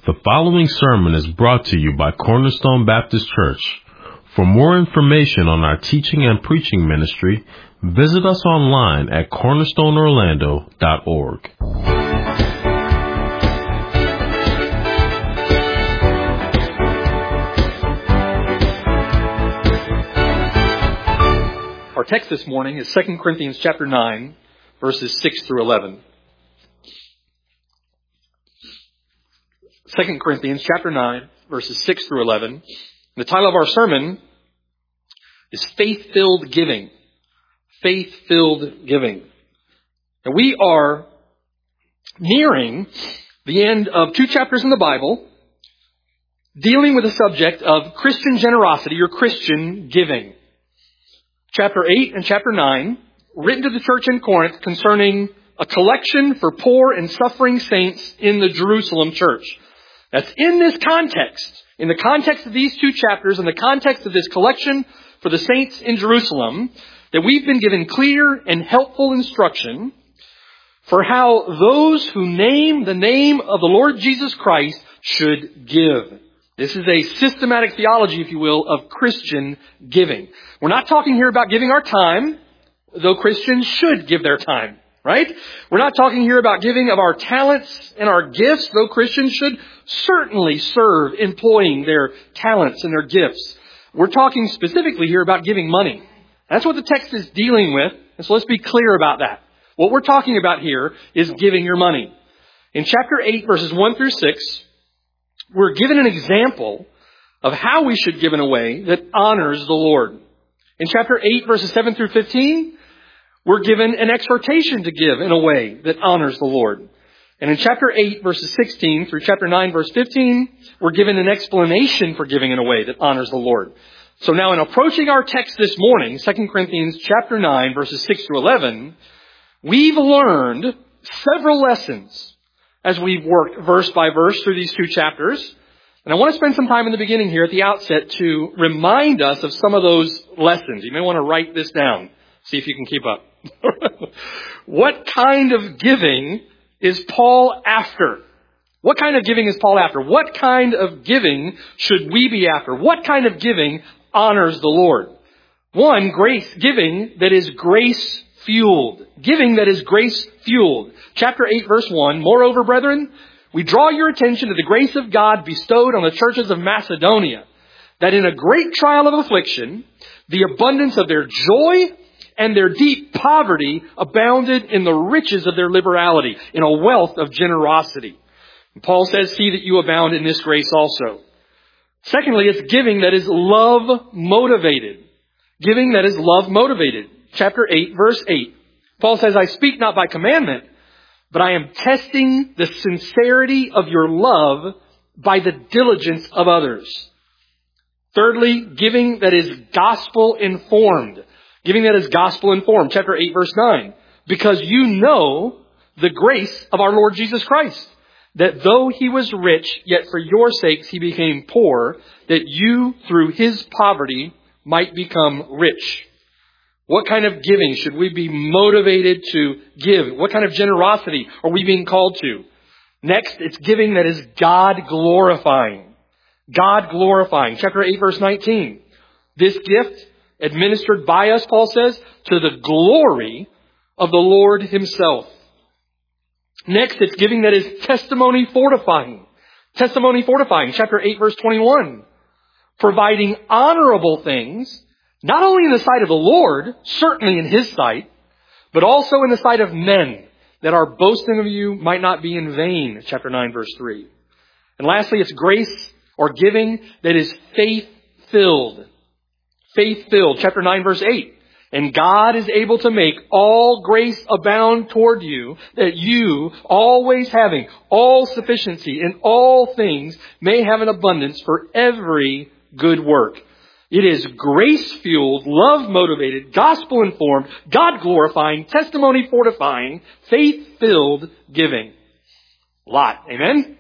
The following sermon is brought to you by Cornerstone Baptist Church. For more information on our teaching and preaching ministry, visit us online at cornerstoneorlando.org. Our text this morning is 2 Corinthians chapter 9, verses 6 through 11. 2 Corinthians chapter 9, verses 6 through 11. The title of our sermon is Faith-Filled Giving. Faith-Filled Giving. And we are nearing the end of two chapters in the Bible dealing with the subject of Christian generosity or Christian giving. Chapter 8 and chapter 9, written to the church in Corinth concerning a collection for poor and suffering saints in the Jerusalem church. That's in this context, in the context of these two chapters, in the context of this collection for the saints in Jerusalem, that we've been given clear and helpful instruction for how those who name the name of the Lord Jesus Christ should give. This is a systematic theology, if you will, of Christian giving. We're not talking here about giving our time, though Christians should give their time, right? We're not talking here about giving of our talents and our gifts, though Christians should certainly serve employing their talents and their gifts. We're talking specifically here about giving money. That's what the text is dealing with, and so let's be clear about that. What we're talking about here is giving your money. In chapter 8, verses 1 through 6, we're given an example of how we should give in a way that honors the Lord. In chapter 8, verses 7 through 15, we're given an exhortation to give in a way that honors the Lord. And in chapter 8, verses 16 through chapter 9, verse 15, we're given an explanation for giving in a way that honors the Lord. So now in approaching our text this morning, 2 Corinthians chapter 9, verses 6 through 11, we've learned several lessons as we've worked verse by verse through these two chapters. And I want to spend some time in the beginning here at the outset to remind us of some of those lessons. You may want to write this down. See if you can keep up. What kind of giving is Paul after? What kind of giving is Paul after? What kind of giving should we be after? What kind of giving honors the Lord? One, giving that is grace-fueled. Giving that is grace-fueled. Chapter 8, verse 1, Moreover, brethren, we draw your attention to the grace of God bestowed on the churches of Macedonia, that in a great trial of affliction, the abundance of their joy and their deep poverty abounded in the riches of their liberality, in a wealth of generosity. And Paul says, see that you abound in this grace also. Secondly, it's giving that is love-motivated. Giving that is love-motivated. Chapter 8, verse 8. Paul says, I speak not by commandment, but I am testing the sincerity of your love by the diligence of others. Thirdly, giving that is gospel-informed. Giving that is gospel-informed. Chapter 8, verse 9. Because you know the grace of our Lord Jesus Christ, that though he was rich, yet for your sakes he became poor, that you through his poverty might become rich. What kind of giving should we be motivated to give? What kind of generosity are we being called to? Next, it's giving that is God-glorifying. God-glorifying. Chapter 8, verse 19. This gift, administered by us, Paul says, to the glory of the Lord himself. Next, it's giving that is testimony fortifying. Testimony fortifying. Chapter 8, verse 21. Providing honorable things, not only in the sight of the Lord, certainly in his sight, but also in the sight of men, that our boasting of you might not be in vain. Chapter 9, verse 3. And lastly, it's grace or giving that is faith-filled. Faith-filled. Chapter 9, verse 8. And God is able to make all grace abound toward you, that you, always having all sufficiency in all things, may have an abundance for every good work. It is grace-fueled, love-motivated, gospel-informed, God-glorifying, testimony-fortifying, faith-filled giving. A lot. Amen?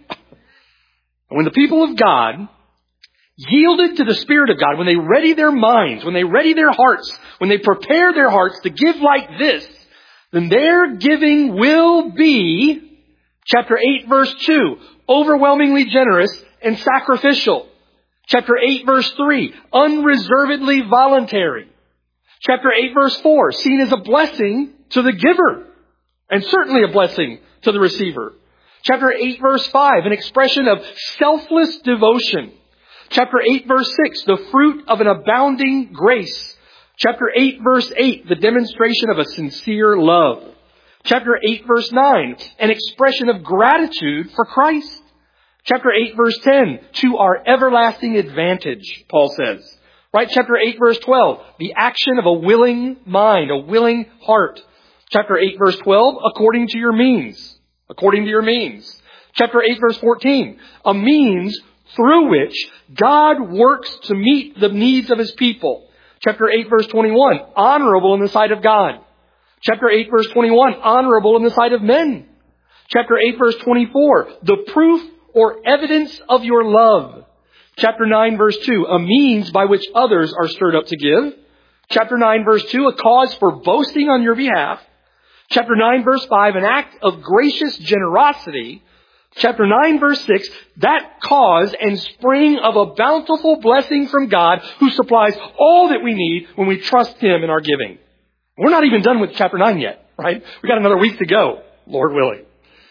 When the people of God yielded to the Spirit of God, when they ready their minds, when they ready their hearts, when they prepare their hearts to give like this, then their giving will be, chapter 8, verse 2, overwhelmingly generous and sacrificial. Chapter 8, verse 3, unreservedly voluntary. Chapter 8, verse 4, seen as a blessing to the giver, and certainly a blessing to the receiver. Chapter 8, verse 5, an expression of selfless devotion. Chapter 8, verse 6, the fruit of an abounding grace. Chapter 8, verse 8, the demonstration of a sincere love. Chapter 8, verse 9, an expression of gratitude for Christ. Chapter 8, verse 10, to our everlasting advantage, Paul says. Right? Chapter 8, verse 12, the action of a willing mind, a willing heart. Chapter 8, verse 12, according to your means. According to your means. Chapter 8, verse 14, a means through which God works to meet the needs of His people. Chapter 8, verse 21, honorable in the sight of God. Chapter 8, verse 21, honorable in the sight of men. Chapter 8, verse 24, the proof or evidence of your love. Chapter 9, verse 2, a means by which others are stirred up to give. Chapter 9, verse 2, a cause for boasting on your behalf. Chapter 9, verse 5, an act of gracious generosity. Chapter 9, verse 6, that cause and spring of a bountiful blessing from God who supplies all that we need when we trust Him in our giving. We're not even done with chapter 9 yet, right? We got another week to go, Lord willing.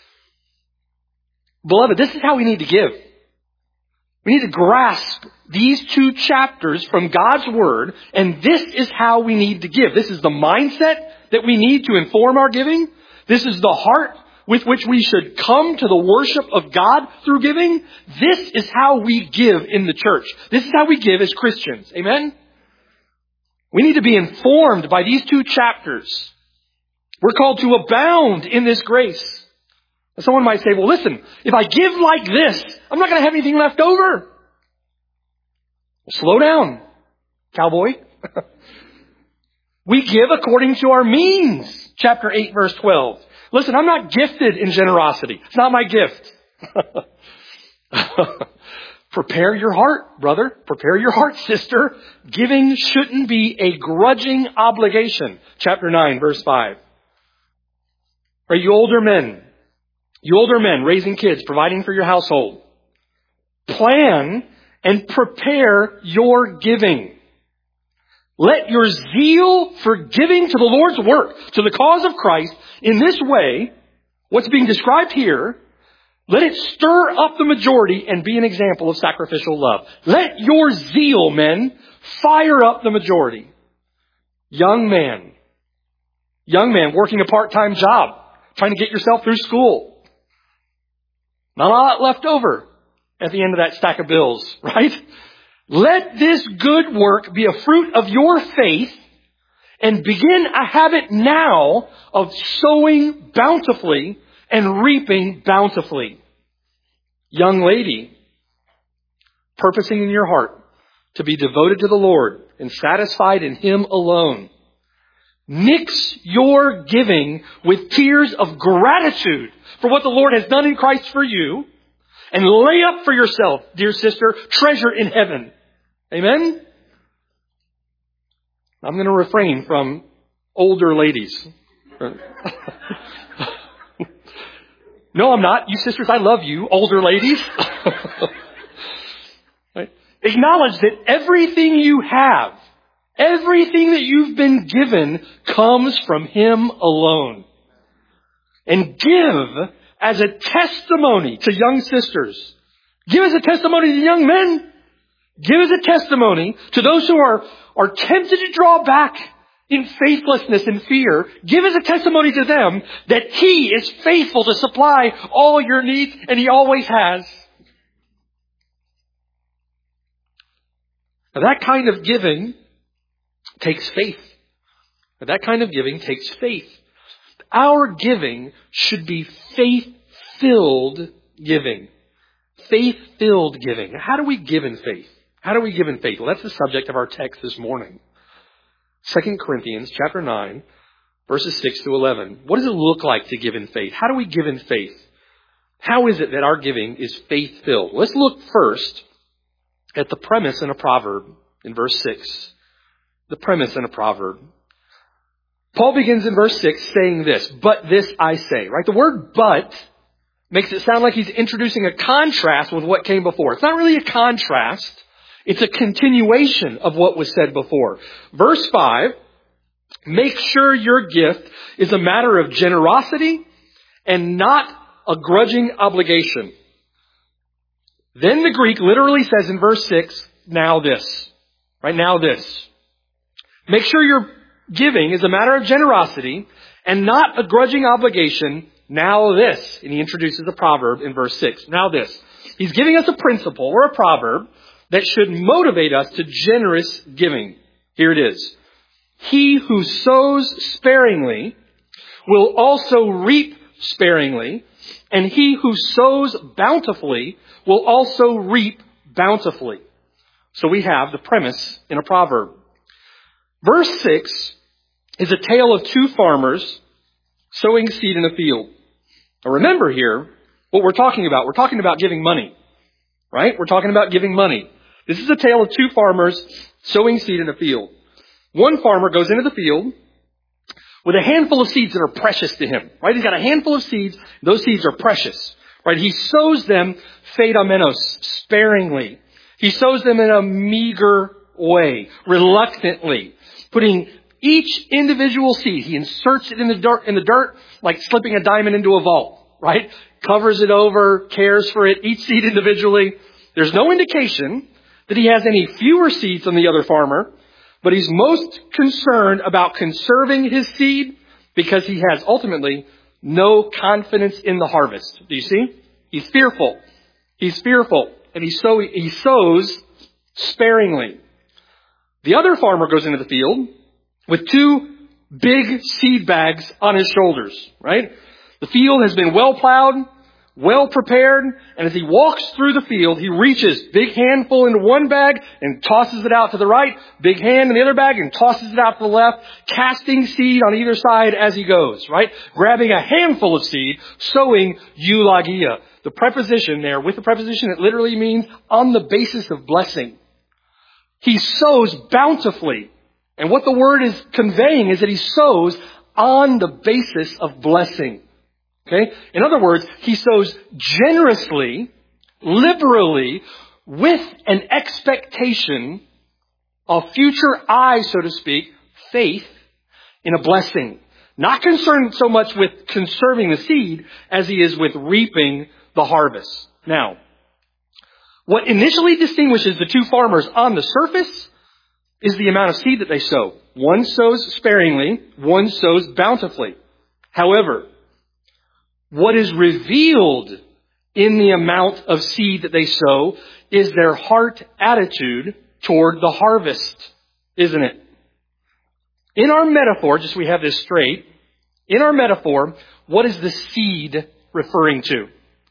Beloved, this is how we need to give. We need to grasp these two chapters from God's Word, and this is how we need to give. This is the mindset that we need to inform our giving. This is the heart with which we should come to the worship of God through giving. This is how we give in the church. This is how we give as Christians. Amen? We need to be informed by these two chapters. We're called to abound in this grace. Someone might say, well, listen, if I give like this, I'm not going to have anything left over. Slow down, cowboy. We give according to our means. Chapter 8, verse 12. Listen, I'm not gifted in generosity. It's not my gift. Prepare your heart, brother. Prepare your heart, sister. Giving shouldn't be a grudging obligation. Chapter 9, verse 5. Are you older men? You older men raising kids, providing for your household. Plan and prepare your giving. Let your zeal for giving to the Lord's work, to the cause of Christ, in this way, what's being described here, let it stir up the majority and be an example of sacrificial love. Let your zeal, men, fire up the majority. Young man working a part-time job, trying to get yourself through school. Not a lot left over at the end of that stack of bills, right? Let this good work be a fruit of your faith and begin a habit now of sowing bountifully and reaping bountifully. Young lady, purposing in your heart to be devoted to the Lord and satisfied in Him alone. Mix your giving with tears of gratitude for what the Lord has done in Christ for you, and lay up for yourself, dear sister, treasure in heaven. Amen? I'm going to refrain from older ladies. No, I'm not. You sisters, I love you, older ladies. Right? Acknowledge that everything you have, everything that you've been given comes from Him alone. And give as a testimony to young sisters. Give as a testimony to young men. Give as a testimony to those who are tempted to draw back in faithlessness and fear. Give as a testimony to them that He is faithful to supply all your needs, and He always has. Now, that kind of giving takes faith. That kind of giving takes faith. Our giving should be faith-filled giving. Faith-filled giving. How do we give in faith? How do we give in faith? Well, that's the subject of our text this morning. 2 Corinthians chapter 9, verses 6 to 11. What does it look like to give in faith? How do we give in faith? How is it that our giving is faith-filled? Let's look first at the premise in a proverb in verse 6. The premise in a proverb. Paul begins in verse 6 saying this, but this I say, right? The word but makes it sound like he's introducing a contrast with what came before. It's not really a contrast. It's a continuation of what was said before. Verse 5, make sure your gift is a matter of generosity and not a grudging obligation. Then the Greek literally says in verse 6, now this. Right now this. Make sure your giving is a matter of generosity and not a grudging obligation. Now this. And he introduces a proverb in verse 6. Now this. He's giving us a principle or a proverb that should motivate us to generous giving. Here it is. He who sows sparingly will also reap sparingly, and he who sows bountifully will also reap bountifully. So we have the premise in a proverb. Verse 6 is a tale of two farmers sowing seed in a field. Now remember here what we're talking about. We're talking about giving money, right? We're talking about giving money. This is a tale of two farmers sowing seed in a field. One farmer goes into the field with a handful of seeds that are precious to him, right? He's got a handful of seeds. Those seeds are precious, right? He sows them phedamenos, sparingly. He sows them in a meager way, reluctantly, putting each individual seed. He inserts it in the dirt, like slipping a diamond into a vault, right? Covers it over, cares for it, each seed individually. There's no indication that he has any fewer seeds than the other farmer, but he's most concerned about conserving his seed because he has ultimately no confidence in the harvest. Do you see? He's fearful. He's fearful. And he sows sparingly. The other farmer goes into the field with two big seed bags on his shoulders, right? The field has been well plowed, well prepared, and as he walks through the field, he reaches big handful into one bag and tosses it out to the right, big hand in the other bag and tosses it out to the left, casting seed on either side as he goes, right? Grabbing a handful of seed, sowing eulogia. The preposition there, with the preposition, it literally means on the basis of blessing. He sows bountifully. And what the word is conveying is that he sows on the basis of blessing. Okay? In other words, he sows generously, liberally, with an expectation of future eyes, so to speak, faith in a blessing. Not concerned so much with conserving the seed as he is with reaping the harvest. Now, what initially distinguishes the two farmers on the surface is the amount of seed that they sow. One sows sparingly, one sows bountifully. However, what is revealed in the amount of seed that they sow is their heart attitude toward the harvest, isn't it? In our metaphor, just so we have this straight, in our metaphor, what is the seed referring to?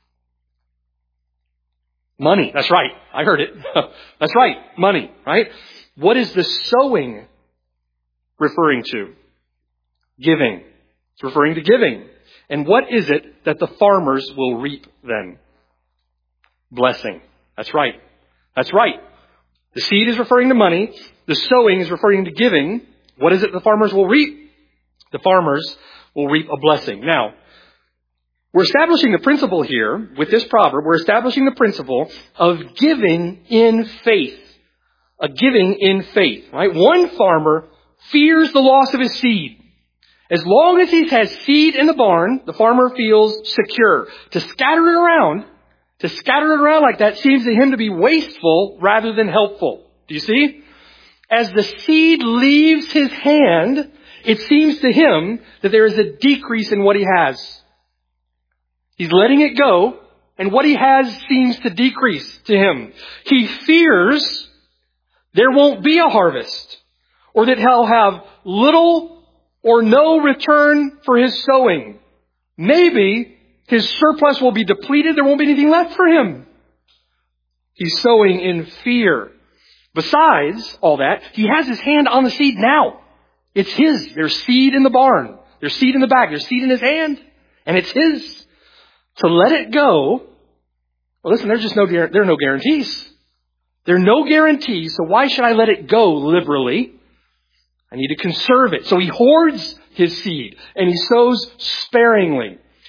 Money. That's right. I heard it. That's right. Money, right? What is the sowing referring to? Giving. It's referring to giving. And what is it that the farmers will reap then? Blessing. That's right. That's right. The seed is referring to money. The sowing is referring to giving. What is it the farmers will reap? The farmers will reap a blessing. Now, we're establishing the principle here with this proverb. We're establishing the principle of giving in faith. A giving in faith, right? One farmer fears the loss of his seed. As long as he has seed in the barn, the farmer feels secure. To scatter it around like that seems to him to be wasteful rather than helpful. Do you see? As the seed leaves his hand, it seems to him that there is a decrease in what he has. He's letting it go, and what he has seems to decrease to him. He fears there won't be a harvest, or that he'll have little or no return for his sowing. Maybe his surplus will be depleted. There won't be anything left for him. He's sowing in fear. Besides all that, he has his hand on the seed now. It's his. There's seed in the barn. There's seed in the bag. There's seed in his hand. And it's his. To let it go, well, listen, there are no guarantees. There are no guarantees, so why should I let it go liberally? I need to conserve it. So he hoards his seed, and he sows sparingly.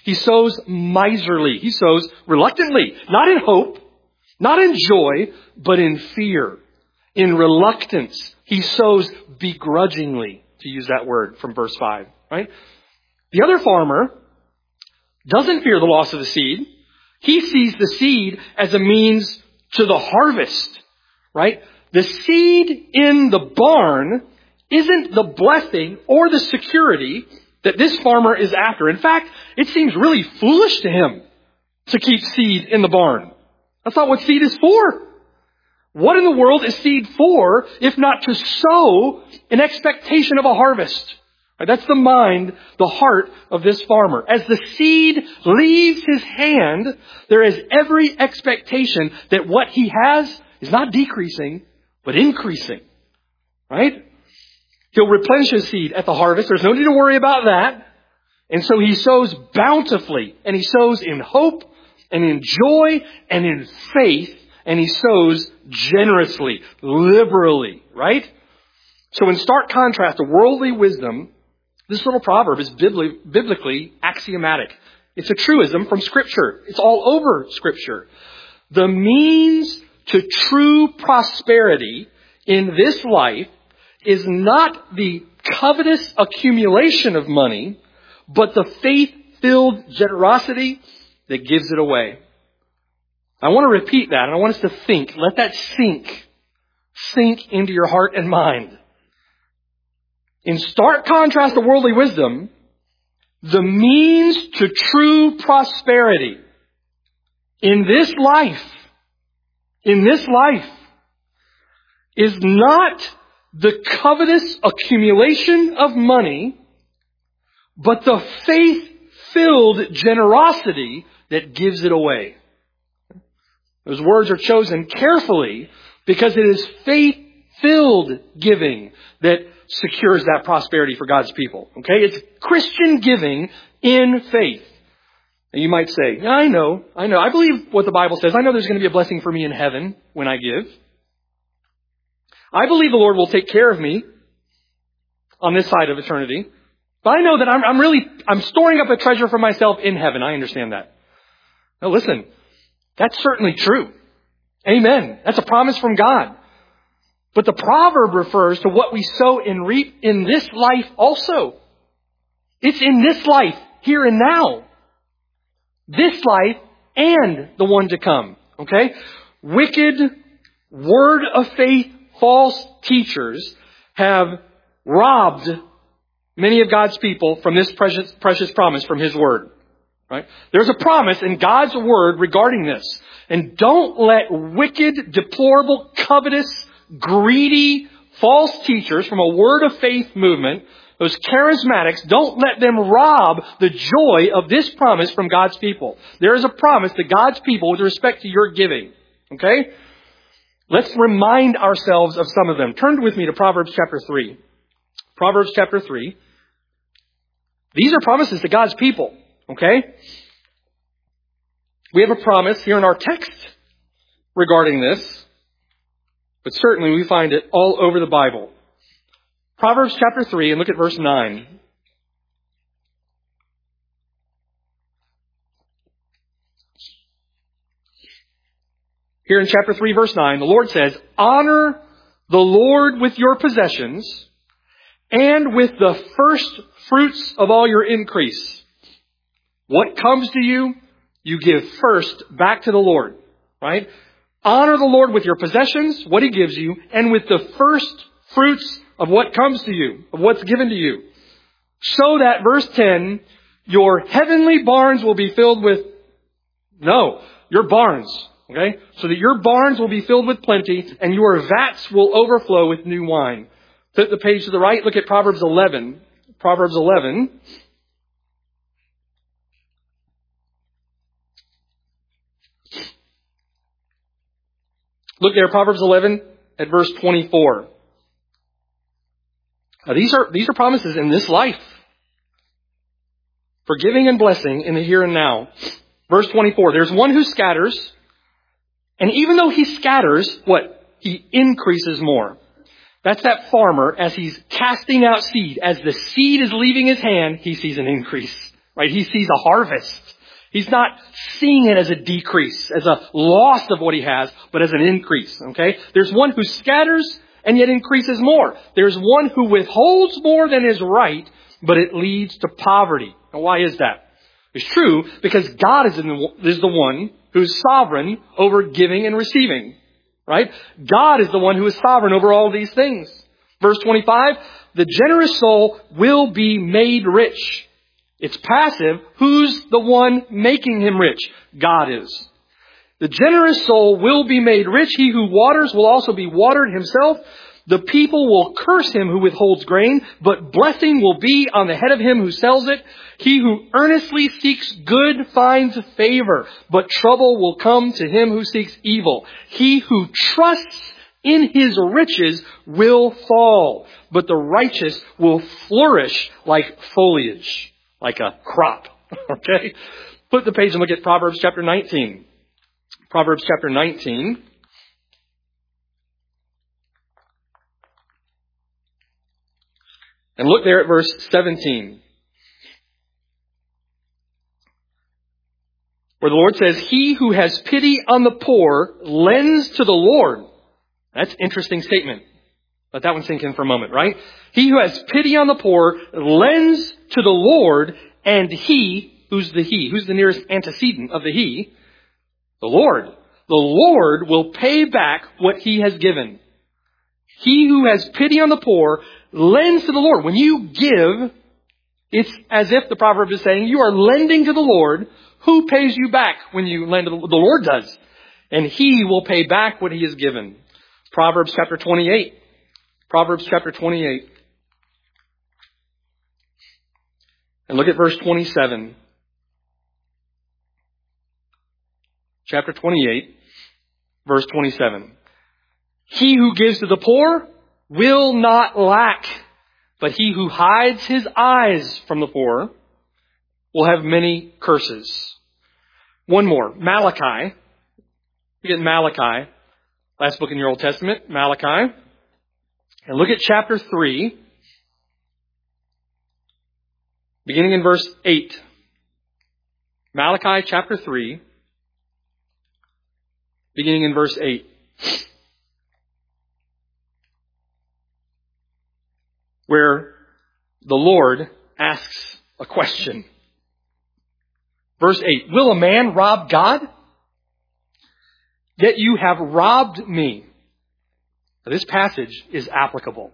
He sows miserly. He sows reluctantly, not in hope, not in joy, but in fear, in reluctance. He sows begrudgingly, to use that word from verse 5, right? The other farmer doesn't fear the loss of the seed. He sees the seed as a means to the harvest, right? The seed in the barn isn't the blessing or the security that this farmer is after. In fact, it seems really foolish to him to keep seed in the barn. That's not what seed is for. What in the world is seed for if not to sow an expectation of a harvest? Right, that's the mind, the heart of this farmer. As the seed leaves his hand, there is every expectation that what he has is not decreasing, but increasing. Right? He'll replenish his seed at the harvest. There's no need to worry about that. And so he sows bountifully, and he sows in hope, and in joy, and in faith, and he sows generously, liberally, right? So in stark contrast to worldly wisdom, this little proverb is biblically axiomatic. It's a truism from Scripture. It's all over Scripture. The means to true prosperity in this life is not the covetous accumulation of money, but the faith-filled generosity that gives it away. I want to repeat that, and I want us to think. Let that sink into your heart and mind. In stark contrast to worldly wisdom, the means to true prosperity in this life is not the covetous accumulation of money, but the faith-filled generosity that gives it away. Those words are chosen carefully because it is faith-filled giving that secures that prosperity for God's people. Okay? It's Christian giving in faith. And you might say, yeah, I know. I believe what the Bible says. I know there's going to be a blessing for me in heaven when I give. I believe the Lord will take care of me on this side of eternity. But I know that I'm storing up a treasure for myself in heaven. I understand that. Now listen, that's certainly true. Amen. That's a promise from God. But the proverb refers to what we sow and reap in this life also. It's in this life, here and now. This life and the one to come. Okay? Wicked, word of faith, false teachers have robbed many of God's people from this precious promise from His Word. Right? There's a promise in God's Word regarding this. And don't let wicked, deplorable, covetous, greedy, false teachers from a word of faith movement, those charismatics, don't let them rob the joy of this promise from God's people. There is a promise to God's people with respect to your giving. Okay? Let's remind ourselves of some of them. Turn with me to Proverbs chapter 3. Proverbs chapter 3. These are promises to God's people. Okay? We have a promise here in our text regarding this. But certainly we find it all over the Bible. Proverbs chapter 3, and look at verse 9. Here in chapter 3, verse 9, the Lord says, honor the Lord with your possessions and with the first fruits of all your increase. What comes to you, you give first back to the Lord. Right? Honor the Lord with your possessions, what He gives you, and with the first fruits of what comes to you, of what's given to you. So that, verse 10, your heavenly barns will be filled with, your barns, okay? So that your barns will be filled with plenty, and your vats will overflow with new wine. Flip the page to the right, look at Proverbs 11. Proverbs 11. Look there, Proverbs 11 at verse 24. Now these are promises in this life. For giving and blessing in the here and now. Verse 24, there's one who scatters, and even though he scatters, he increases more. That's that farmer as he's casting out seed. As the seed is leaving his hand, he sees an increase. right? He sees a harvest. He's not seeing it as a decrease, as a loss of what he has, but as an increase, okay? There's one who scatters and yet increases more. There's one who withholds more than is right, but it leads to poverty. Now, why is that? It's true because God is the one who's sovereign over giving and receiving, right? God is the one who is sovereign over all these things. Verse 25, the generous soul will be made rich. It's passive. Who's the one making him rich? God is. The generous soul will be made rich. He who waters will also be watered himself. The people will curse him who withholds grain, but blessing will be on the head of him who sells it. He who earnestly seeks good finds favor, but trouble will come to him who seeks evil. He who trusts in his riches will fall, but the righteous will flourish like foliage, like a crop. Okay? Flip the page and look at Proverbs chapter 19. Proverbs chapter 19. And look there at verse 17. Where the Lord says, he who has pity on the poor lends to the Lord. That's an interesting statement. Let that one sink in for a moment, right? He who has pity on the poor lends to the Lord, and he, who's the he? Who's the nearest antecedent of the he? The Lord. The Lord will pay back what he has given. He who has pity on the poor lends to the Lord. When you give, it's as if the proverb is saying, you are lending to the Lord. Who pays you back when you lend to the Lord? The Lord does. And he will pay back what he has given. Proverbs chapter 28. Proverbs chapter 28. And look at verse 27. Chapter 28, verse 27. He who gives to the poor will not lack, but he who hides his eyes from the poor will have many curses. One more, Malachi. You get Malachi, last book in your Old Testament, Malachi. And look at chapter 3, beginning in verse 8. Malachi chapter 3, beginning in verse 8. Where the Lord asks a question. Verse 8, will a man rob God? Yet you have robbed me. Now, this passage is applicable.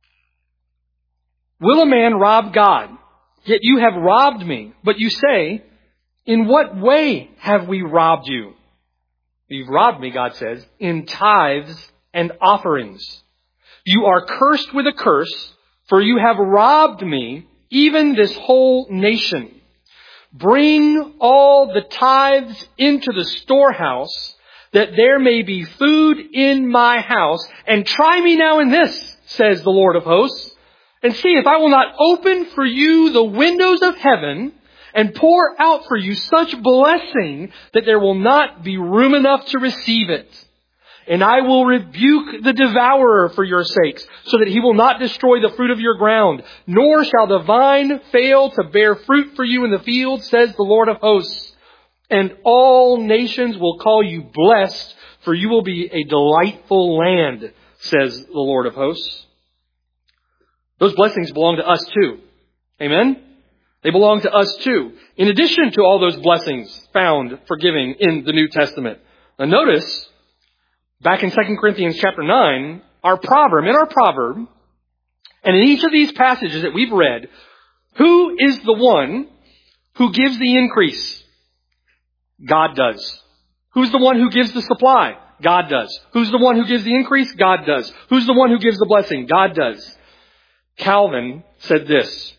Will a man rob God? Yet you have robbed me. But you say, in what way have we robbed you? You've robbed me, God says, in tithes and offerings. You are cursed with a curse, for you have robbed me, even this whole nation. Bring all the tithes into the storehouse, that there may be food in my house. And try me now in this, says the Lord of hosts, and see if I will not open for you the windows of heaven and pour out for you such blessing that there will not be room enough to receive it. And I will rebuke the devourer for your sakes, so that he will not destroy the fruit of your ground, nor shall the vine fail to bear fruit for you in the field, says the Lord of hosts. And all nations will call you blessed, for you will be a delightful land, says the Lord of hosts. Those blessings belong to us too. Amen? They belong to us too. In addition to all those blessings found for giving in the New Testament. Now notice, back in 2 Corinthians chapter 9, our proverb, and in each of these passages that we've read, who is the one who gives the increase? God does. Who's the one who gives the supply? God does. Who's the one who gives the increase? God does. Who's the one who gives the blessing? God does. Calvin said this,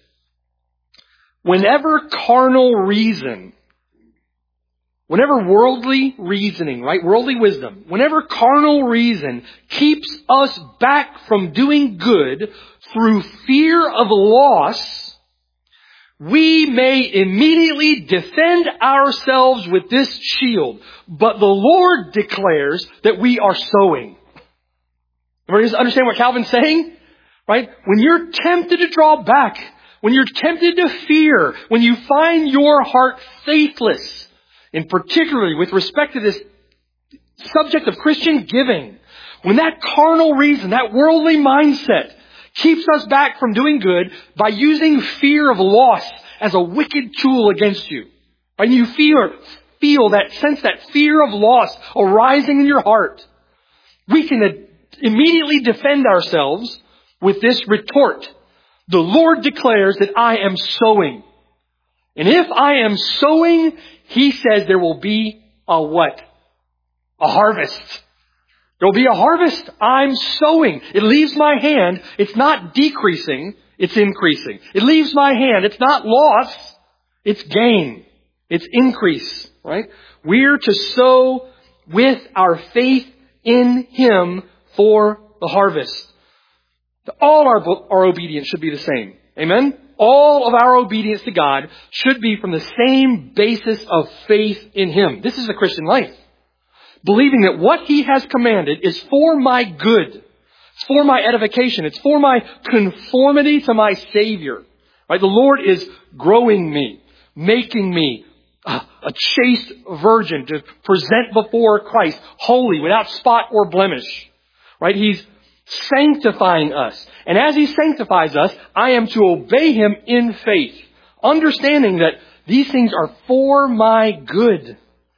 whenever carnal reason, whenever worldly reasoning, right, worldly wisdom, whenever carnal reason keeps us back from doing good through fear of loss, we may immediately defend ourselves with this shield. But the Lord declares that we are sowing. Everybody understand what Calvin's saying? Right? When you're tempted to draw back, when you're tempted to fear, when you find your heart faithless, and particularly with respect to this subject of Christian giving, when that carnal reason, that worldly mindset keeps us back from doing good by using fear of loss as a wicked tool against you, and you feel that sense, that fear of loss arising in your heart, we can immediately defend ourselves with this retort. The Lord declares that I am sowing. And if I am sowing, He says there will be a what? A harvest. There will be a harvest. I'm sowing. It leaves my hand. It's not decreasing. It's increasing. It leaves my hand. It's not loss. It's gain. It's increase. Right? We're to sow with our faith in Him for the harvest. All our obedience should be the same. Amen? All of our obedience to God should be from the same basis of faith in Him. This is the Christian life. Believing that what He has commanded is for my good. It's for my edification. It's for my conformity to my Savior. Right? The Lord is growing me, making me a chaste virgin to present before Christ, holy, without spot or blemish. Right? He's sanctifying us. And as He sanctifies us, I am to obey Him in faith, understanding that these things are for my good.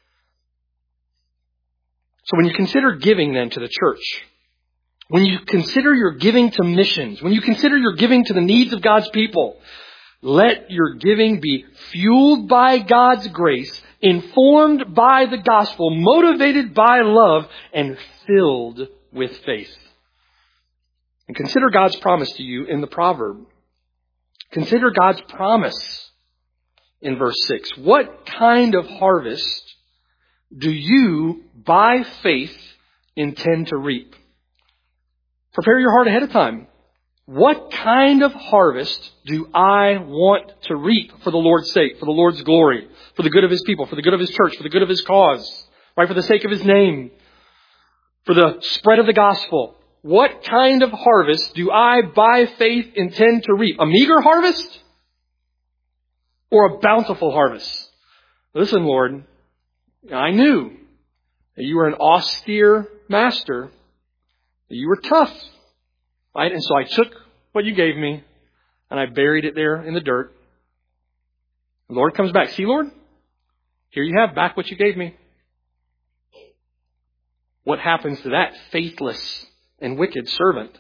So when you consider giving then to the church, when you consider your giving to missions, when you consider your giving to the needs of God's people, let your giving be fueled by God's grace, informed by the gospel, motivated by love, and filled with faith. And consider God's promise to you in the proverb. Consider God's promise in verse 6. What kind of harvest do you, by faith, intend to reap? Prepare your heart ahead of time. What kind of harvest do I want to reap for the Lord's sake, for the Lord's glory, for the good of His people, for the good of His church, for the good of His cause, right? For the sake of His name, for the spread of the gospel. What kind of harvest do I, by faith, intend to reap? A meager harvest or a bountiful harvest? Listen, Lord, I knew that You were an austere master, that You were tough, right? And so I took what You gave me and I buried it there in the dirt. The Lord comes back. See, Lord, here you have back what You gave me. What happens to that faithless and wicked servant?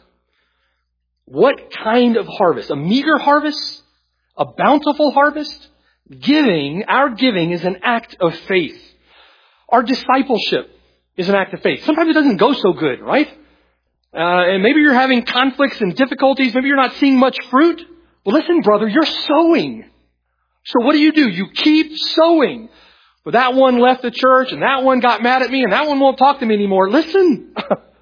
What kind of harvest? A meager harvest? A bountiful harvest? Our giving is an act of faith. Our discipleship is an act of faith. Sometimes it doesn't go so good, right? And maybe you're having conflicts and difficulties. Maybe you're not seeing much fruit. Well, listen, brother, you're sowing. So what do? You keep sowing. But that one left the church and that one got mad at me and that one won't talk to me anymore. Listen.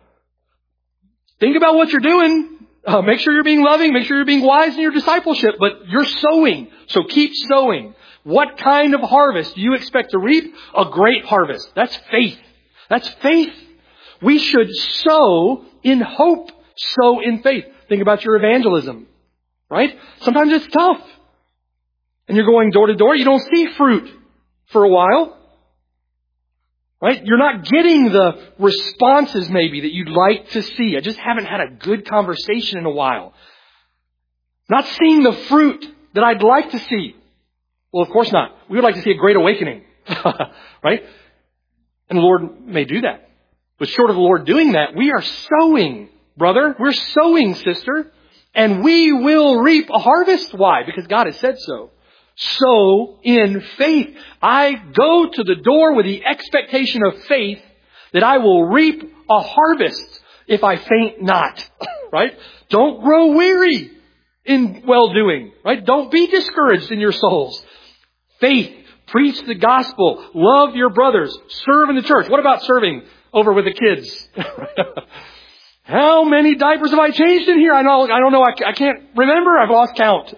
Think about what you're doing. Make sure you're being loving. Make sure you're being wise in your discipleship. But you're sowing. So keep sowing. What kind of harvest do you expect to reap? A great harvest. That's faith. That's faith. We should sow in hope. Sow in faith. Think about your evangelism. Right? Sometimes it's tough. And you're going door to door. You don't see fruit for a while. Right? You're not getting the responses maybe that you'd like to see. I just haven't had a good conversation in a while. Not seeing the fruit that I'd like to see. Well, of course not. We would like to see a great awakening. Right? And the Lord may do that. But short of the Lord doing that, we are sowing, brother. We're sowing, sister. And we will reap a harvest. Why? Because God has said so. Sow in faith. I go to the door with the expectation of faith that I will reap a harvest if I faint not. Right? Don't grow weary in well-doing. Right? Don't be discouraged in your souls. Faith. Preach the gospel. Love your brothers. Serve in the church. What about serving over with the kids? How many diapers have I changed in here? I don't know. I can't remember. I've lost count.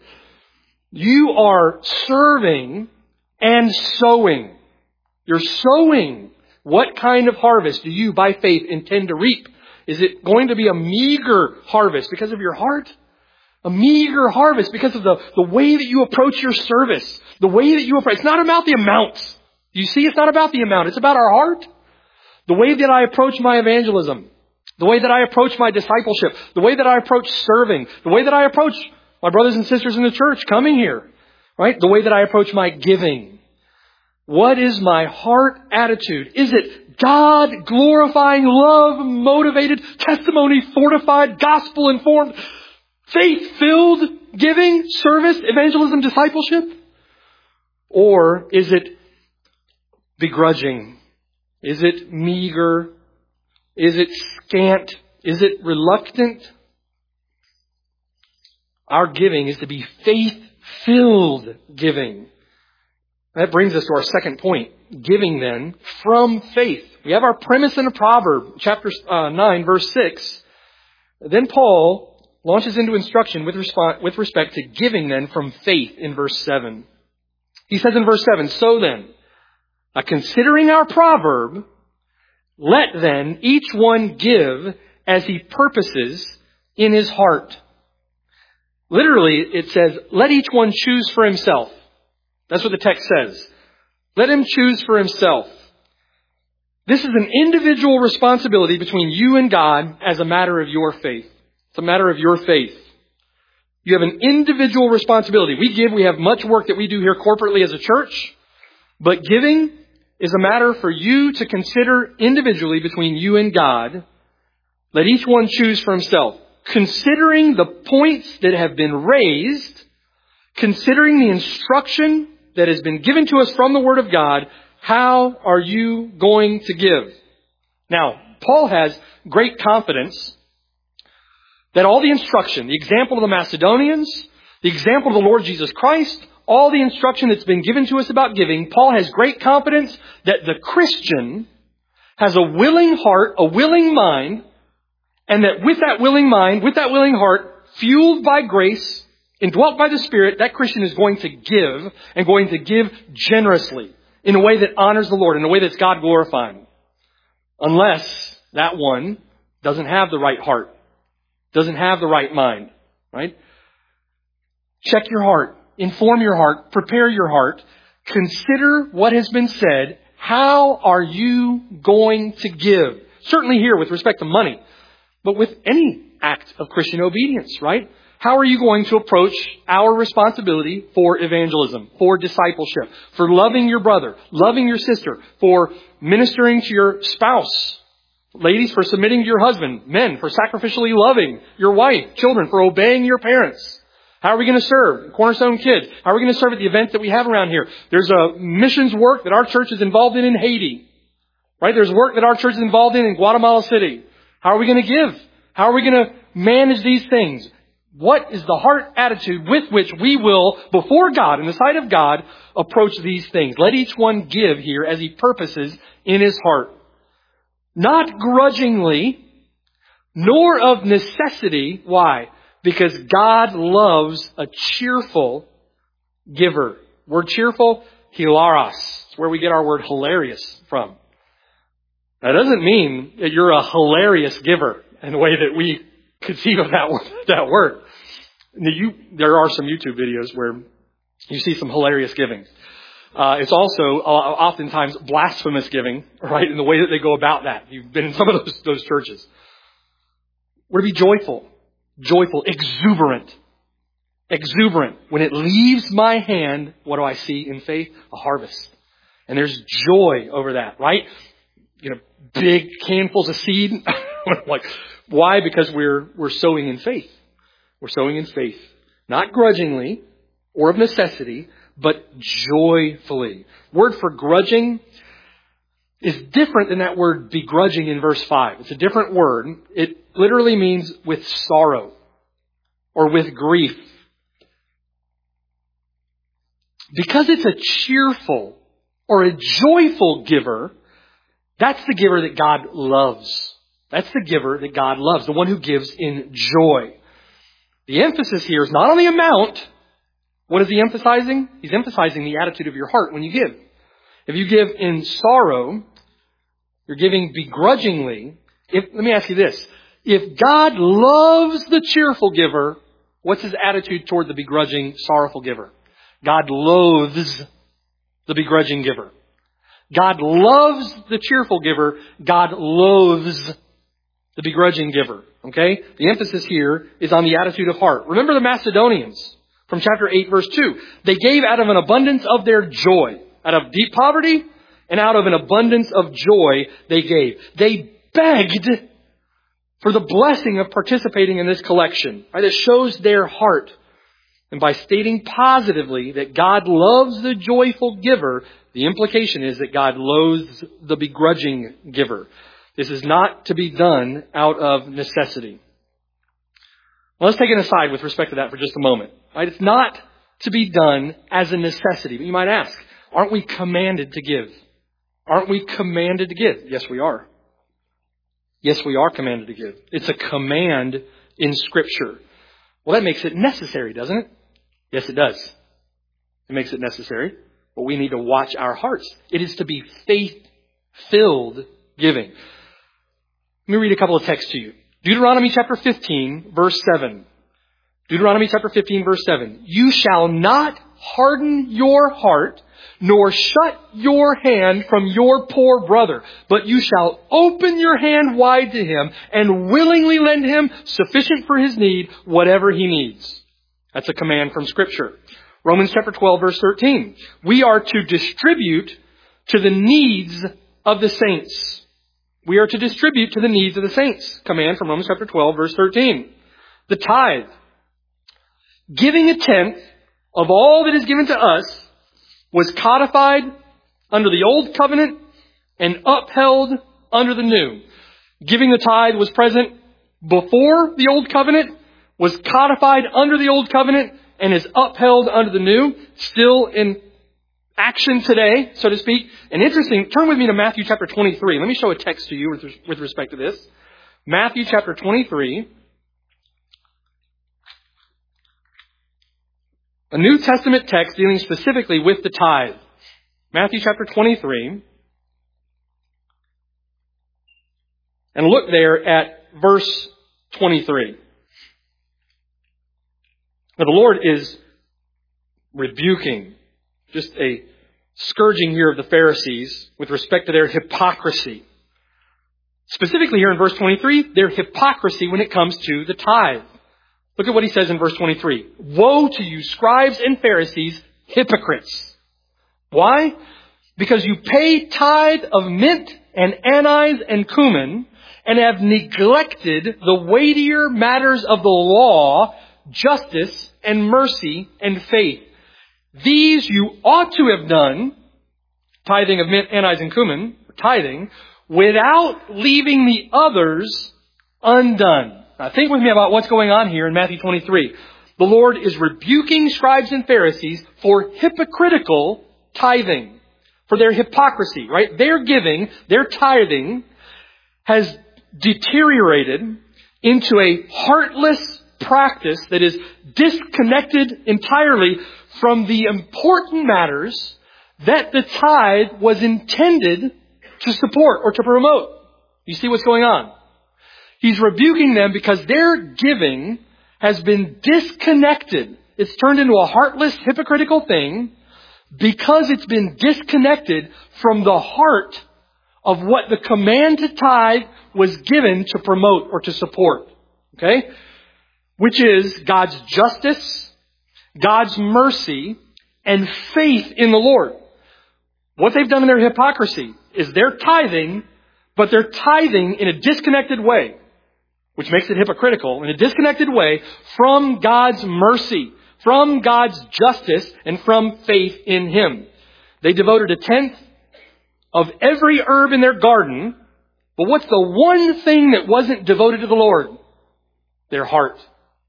You are serving and sowing. You're sowing. What kind of harvest do you, by faith, intend to reap? Is it going to be a meager harvest because of your heart? A meager harvest because of the way that you approach your service. The way that you approach. It's not about the amount. You see, it's not about the amount. It's about our heart. The way that I approach my evangelism. The way that I approach my discipleship. The way that I approach serving. The way that I approach my brothers and sisters in the church coming here. Right? The way that I approach my giving. What is my heart attitude? Is it God glorifying, love motivated, testimony fortified, gospel informed, faith filled giving, service, evangelism, discipleship? Or is it begrudging? Is it meager? Is it scant? Is it reluctant? Our giving is to be faith-filled giving. That brings us to our second point. Giving then from faith. We have our premise in a proverb, chapter 9, verse 6. Then Paul launches into instruction with respect to giving then from faith in verse 7. He says in verse 7, so then, considering our proverb, let then each one give as he purposes in his heart. Literally, it says, let each one choose for himself. That's what the text says. Let him choose for himself. This is an individual responsibility between you and God as a matter of your faith. It's a matter of your faith. You have an individual responsibility. We have much work that we do here corporately as a church, but giving is a matter for you to consider individually between you and God. Let each one choose for himself. Considering the points that have been raised, considering the instruction that has been given to us from the Word of God, how are you going to give? Now, Paul has great confidence that all the instruction, the example of the Macedonians, the example of the Lord Jesus Christ, all the instruction that's been given to us about giving, Paul has great confidence that the Christian has a willing heart, a willing mind, and that with that willing mind, with that willing heart, fueled by grace, indwelt by the Spirit, that Christian is going to give, and going to give generously, in a way that honors the Lord, in a way that's God glorifying. Unless that one doesn't have the right heart, doesn't have the right mind, right? Check your heart, inform your heart, prepare your heart, consider what has been said. How are you going to give? Certainly here with respect to money, but with any act of Christian obedience, right? How are you going to approach our responsibility for evangelism, for discipleship, for loving your brother, loving your sister, for ministering to your spouse, ladies, for submitting to your husband, men, for sacrificially loving your wife, children, for obeying your parents? How are we going to serve? Cornerstone Kids. How are we going to serve at the events that we have around here? There's a missions work that our church is involved in Haiti, right? There's work that our church is involved in Guatemala City. How are we going to give? How are we going to manage these things? What is the heart attitude with which we will, before God, in the sight of God, approach these things? Let each one give here as he purposes in his heart. Not grudgingly, nor of necessity. Why? Because God loves a cheerful giver. Word cheerful, hilaros. It's where we get our word hilarious from. That doesn't mean that you're a hilarious giver in the way that we conceive of that word. There are some YouTube videos where you see some hilarious giving. It's also oftentimes blasphemous giving, right? In the way that they go about that. You've been in some of those churches. We're to be joyful, exuberant. When it leaves my hand, what do I see in faith? A harvest. And there's joy over that, right? Big handfuls of seed. Why? Because we're sowing in faith. We're sowing in faith. Not grudgingly or of necessity, but joyfully. Word for grudging is different than that word begrudging in verse 5. It's a different word. It literally means with sorrow or with grief. Because it's a cheerful or a joyful giver, that's the giver that God loves. That's the giver that God loves, the one who gives in joy. The emphasis here is not on the amount. What is he emphasizing? He's emphasizing the attitude of your heart when you give. If you give in sorrow, you're giving begrudgingly. Let me ask you this. If God loves the cheerful giver, What's his attitude toward the begrudging, sorrowful giver? God loathes the begrudging giver. God loves the cheerful giver. God loathes the begrudging giver. Okay? The emphasis here is on the attitude of heart. Remember the Macedonians from chapter 8, verse 2. They gave out of an abundance of their joy. Out of deep poverty and out of an abundance of joy they gave. They begged for the blessing of participating in this collection. Right? It shows their heart. And by stating positively that God loves the joyful giver, the implication is that God loathes the begrudging giver. This is not to be done out of necessity. Well, let's take an aside with respect to that for just a moment. Right? It's not to be done as a necessity. But you might ask, aren't we commanded to give? Aren't we commanded to give? Yes, we are. Yes, we are commanded to give. It's a command in Scripture. Well, that makes it necessary, doesn't it? Yes, it does. It makes it necessary. But we need to watch our hearts. It is to be faith-filled giving. Let me read a couple of texts to you. Deuteronomy chapter 15, verse 7. Deuteronomy chapter 15, verse 7. You shall not harden your heart, nor shut your hand from your poor brother, but you shall open your hand wide to him and willingly lend him sufficient for his need, whatever he needs. That's a command from Scripture. Romans chapter 12, verse 13. We are to distribute to the needs of the saints. We are to distribute to the needs of the saints. Command from Romans chapter 12, verse 13. The tithe. Giving a tenth of all that is given to us was codified under the old covenant and upheld under the new. Giving the tithe was present before the old covenant, was codified under the old covenant, and is upheld under the new, still in action today, so to speak. And interesting, turn with me to Matthew chapter 23. Let me show a text to you with respect to this. Matthew chapter 23. A New Testament text dealing specifically with the tithe. Matthew chapter 23. And look there at verse 23. Now the Lord is rebuking, just a scourging here of the Pharisees with respect to their hypocrisy. Specifically here in verse 23, their hypocrisy when it comes to the tithe. Look at what he says in verse 23. Woe to you, scribes and Pharisees, hypocrites. Why? Because you pay tithe of mint and anise and cumin and have neglected the weightier matters of the law, justice and mercy and faith. These you ought to have done, tithing of mint, anise and cumin, tithing, without leaving the others undone. Now think with me about what's going on here in Matthew 23. The Lord is rebuking scribes and Pharisees for hypocritical tithing, for their hypocrisy, right? Their giving, their tithing has deteriorated into a heartless practice that is disconnected entirely from the important matters that the tithe was intended to support or to promote. You see what's going on? He's rebuking them because their giving has been disconnected. It's turned into a heartless, hypocritical thing because it's been disconnected from the heart of what the command to tithe was given to promote or to support. Okay? Which is God's justice, God's mercy, and faith in the Lord. What they've done in their hypocrisy is they're tithing, but they're tithing in a disconnected way, which makes it hypocritical, in a disconnected way from God's mercy, from God's justice, and from faith in Him. They devoted a tenth of every herb in their garden, but what's the one thing that wasn't devoted to the Lord? Their heart.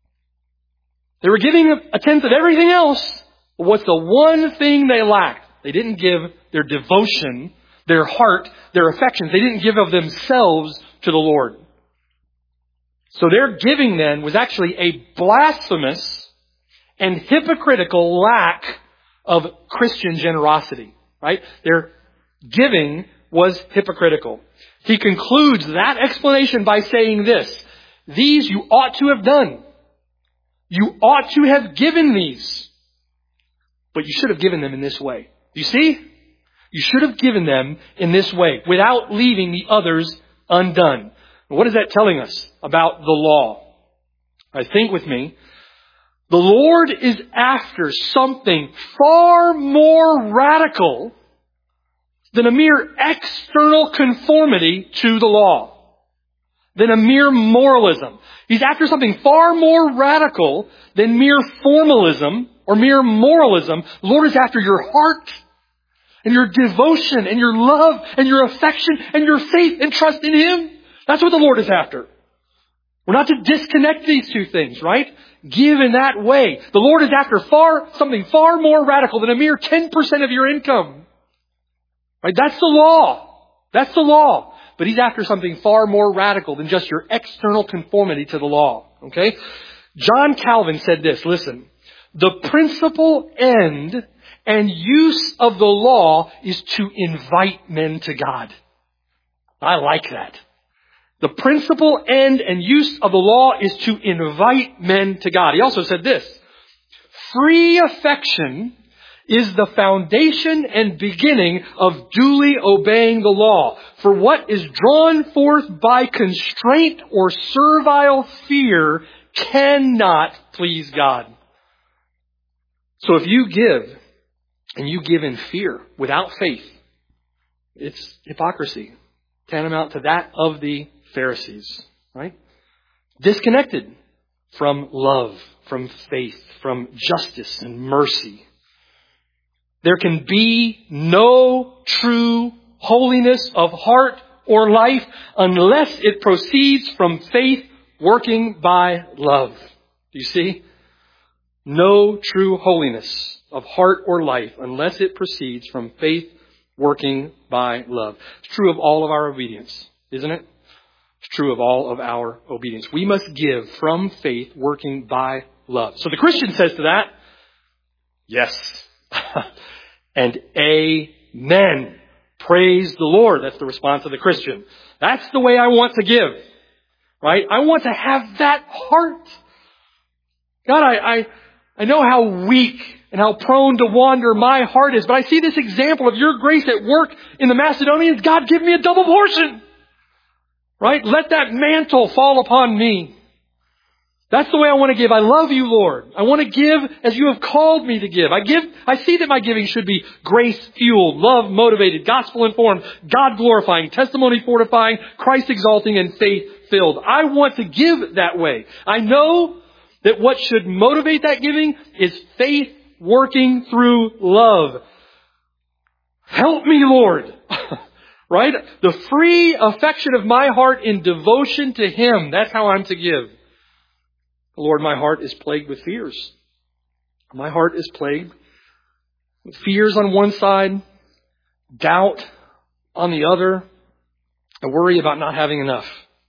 They were giving a tenth of everything else, but what's the one thing they lacked? They didn't give their devotion, their heart, their affections. They didn't give of themselves to the Lord. So their giving then was actually a blasphemous and hypocritical lack of Christian generosity, right? Their giving was hypocritical. He concludes that explanation by saying this: these you ought to have done, You ought to have given these, but you should have given them in this way. You see? You should have given them in this way without leaving the others undone. What is that telling us about the law? Think with me. The Lord is after something far more radical than a mere external conformity to the law, than a mere moralism. He's after something far more radical than mere formalism or mere moralism. The Lord is after your heart and your devotion and your love and your affection and your faith and trust in Him. That's what the Lord is after. We're not to disconnect these two things, right? Give in that way. The Lord is after something far more radical than a mere 10% of your income. Right? That's the law. That's the law. But He's after something far more radical than just your external conformity to the law. Okay? John Calvin said this, listen. The principal end and use of the law is to invite men to God. I like that. The principal end and use of the law is to invite men to God. He also said this, free affection is the foundation and beginning of duly obeying the law. For what is drawn forth by constraint or servile fear cannot please God. So if you give, and you give in fear, without faith, it's hypocrisy. Tantamount to that of the Pharisees, right? Disconnected from love, from faith, from justice and mercy. There can be no true holiness of heart or life unless it proceeds from faith working by love. Do you see? No true holiness of heart or life unless it proceeds from faith working by love. It's true of all of our obedience, isn't it? It's true of all of our obedience. We must give from faith working by love. So the Christian says to that, yes. And amen. Praise the Lord. That's the response of the Christian. That's the way I want to give. Right? I want to have that heart. God, I know how weak and how prone to wander my heart is, but I see this example of your grace at work in the Macedonians. God, give me a double portion. Right? Let that mantle fall upon me. That's the way I want to give. I love you, Lord. I want to give as you have called me to give. I see that my giving should be grace-fueled, love-motivated, gospel-informed, God-glorifying, testimony-fortifying, Christ-exalting, and faith-filled. I want to give that way. I know that what should motivate that giving is faith working through love. Help me, Lord. Right? The free affection of my heart in devotion to Him. That's how I'm to give. Lord, my heart is plagued with fears. My heart is plagued with fears on one side, doubt on the other. I worry about not having enough.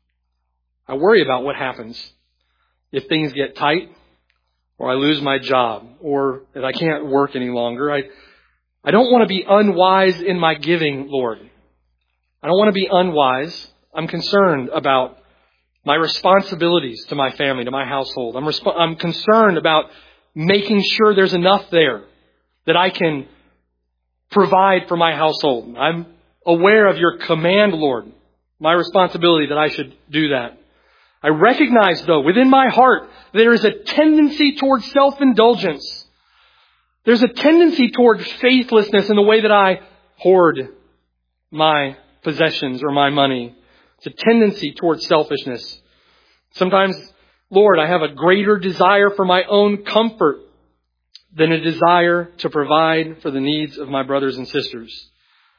I worry about what happens if things get tight, or I lose my job, or if I can't work any longer. I don't want to be unwise in my giving, Lord. I don't want to be unwise. I'm concerned about my responsibilities to my family, to my household. I'm concerned about making sure there's enough there that I can provide for my household. I'm aware of your command, Lord, my responsibility that I should do that. I recognize, though, within my heart, there is a tendency towards self-indulgence. There's a tendency toward faithlessness in the way that I hoard my possessions or my money. It's a tendency towards selfishness. Sometimes, Lord, I have a greater desire for my own comfort than a desire to provide for the needs of my brothers and sisters.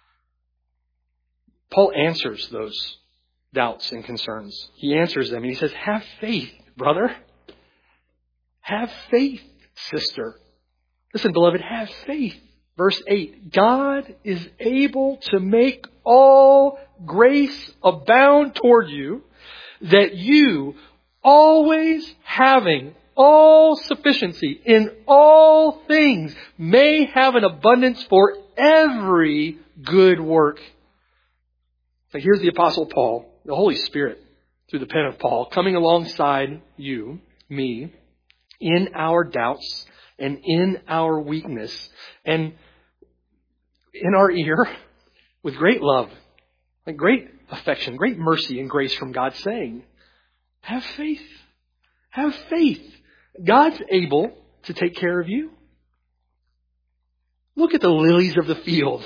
Paul answers those doubts and concerns. He answers them and he says, have faith, brother. Have faith, sister. Listen, beloved, have faith. Verse 8, God is able to make all grace abound toward you, that you, always having all sufficiency in all things, may have an abundance for every good work. So here's the Apostle Paul, the Holy Spirit, through the pen of Paul, coming alongside you, me, in our doubts and in our weakness, and in our ear with great love, and great affection, great mercy and grace from God, saying, have faith. Have faith. God's able to take care of you. Look at the lilies of the field.